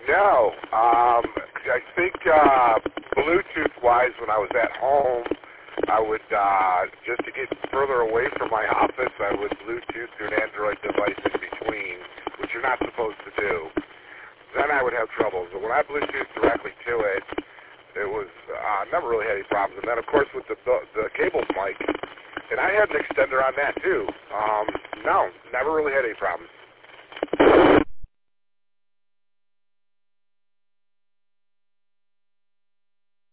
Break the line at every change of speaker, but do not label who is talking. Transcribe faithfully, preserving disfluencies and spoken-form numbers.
No. Um, I think uh, Bluetooth-wise, when I was at home, I would, uh, just to get further away from my office, I would Bluetooth to an Android device in between, which you're not supposed to do. Then I would have trouble. But when I Bluetooth directly to it, it was, uh, never really had any problems. And then, of course, with the, the, the cable mic, and I had an extender on that, too. Um, no, never really had any problems.